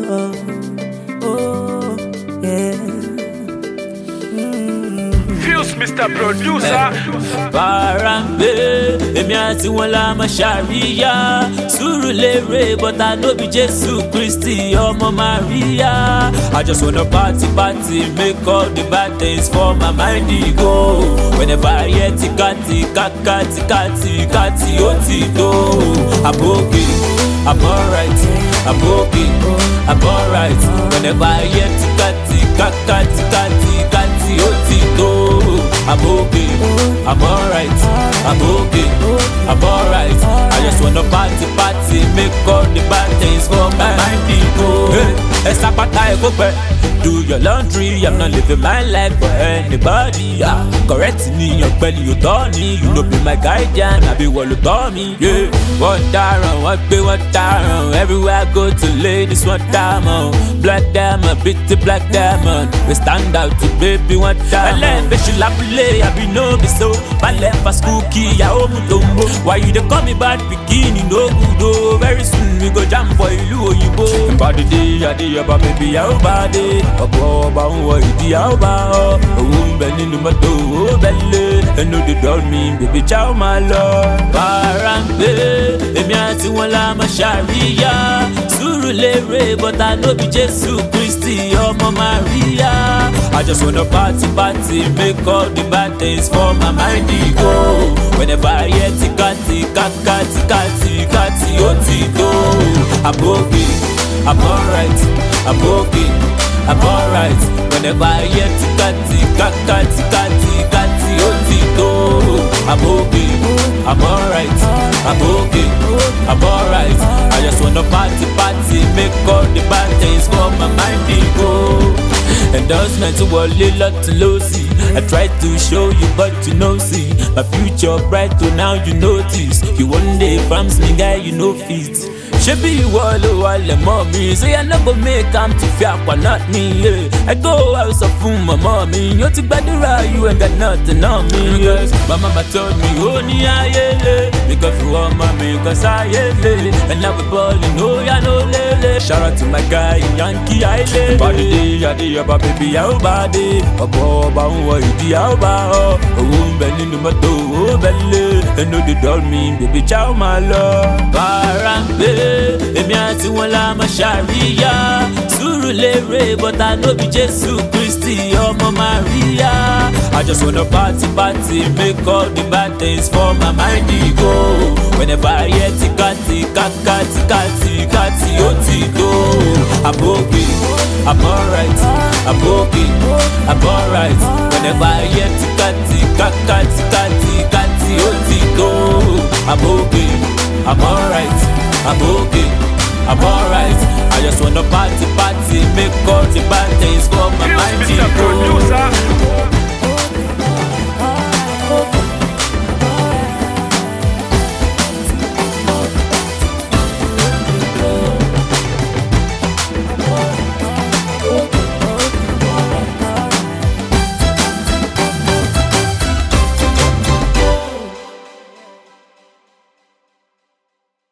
oh, yeah. Fuse Mr. Producer. Parambe, èmi àti wọn la máa ṣàríyá. Surulere, but I know be Jesus Christi, ọmọ Maria. I just wanna party, make all the bad things for my mind go. Whenever I hear tikati, kati, otito. I'm okay, I'm alright, I'm okay, I'm alright. Whenever I hear tikati, kati, otito. I'm okay, I'm alright, I'm okay, I'm alright. I just wanna party, make all the bad things for my mind go. Hey, esa pata e go back. Do your laundry, I'm not living my life for anybody. Correct me, your belly, you don't need. You know be my guardian, I be what you told me. Yeah, what down, everywhere I go to ladies, what diamond. Black diamond, bitty black diamond. We stand out to baby, what diamond. I left you la play, I be no be so. I left for school key, I owe mutombo. Why you dey call me bad bikini, no good oh. Very soon we go jam for you, you go. Body day, I day about baby, how body. Ọba ń wọ ìdí àwòbá ọ. Owó ń bẹ nínú mọ́tò owó bẹ́lẹ̀. Ẹnu dey dull me, baby chow máa lọ. Parambe, èmi àti wọn la máa ṣàríyá. Surulere, but I know be Jesus Christi, ọmọ Maria. I just wanna party, make all the bad things for my mind go. Whenever I hear tikati, kati, otito. I'm okay, I'm alright, I'm okay, I'm alright. Whenever I hear tikati, kati, otito. I'm okay, I'm alright, I'm okay, I'm alright. I just wanna party, make all the bad things for my mind go. Endorsement to Wally, lot to Lucy. I tried to show you, but you know, see. My future bright, so now you notice. You one day from me, guy, you know fit. Shebi you all mommy. Say I never make come to fear, but not me, yeah. I go out of food, my mommy. You take bad you ain't got nothing on me, yes. My mama told me, oh, yeah. Because you want mommy, cause I yeah. And now we ballin', oh, yeah, no, lele. Shout out to my guy, Yankee Island. Body day, I day, about baby, how body. Ọba ń wọ ìdí àwòbá ọ. Owó ń bẹ nínú mọ́tò owó bẹ́lẹ̀. Ẹnu dey dull me, baby chow máa lọ. Parambe, èmi àti wọn la máa ṣàríyá. Surulere, but I know be Jesus Christi, ọmọ Maria. I just wanna party, make all the bad things for my mind go. Whenever I hear tikati, kati, otito. I'm okay, I'm alright, I'm okay, I'm alright. Whenever I hear tikati, kati, otito. I'm okay, I'm alright, I'm okay, I'm alright. I just wanna party, make all the bad things for my mind Fuse Mr. go. Producer.